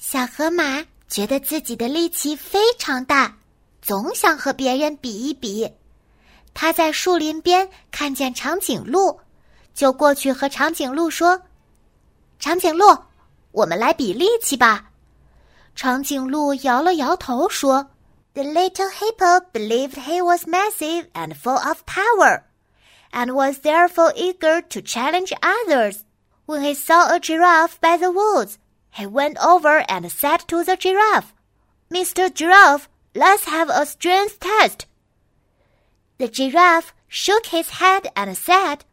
小河马觉得自己的力气非常大，总想和别人比一比。他在树林边看见长颈鹿，就过去和长颈鹿说：“长颈鹿，我们来比力气吧。”长颈鹿摇了摇头说：“The little hippo believed he was massive and full of power, and was therefore eager to challenge others. When he saw a giraffe by the woods, he went over and said to the giraffe, 'Mr. Giraffe, let's have a strength test.' The giraffe shook his head and said,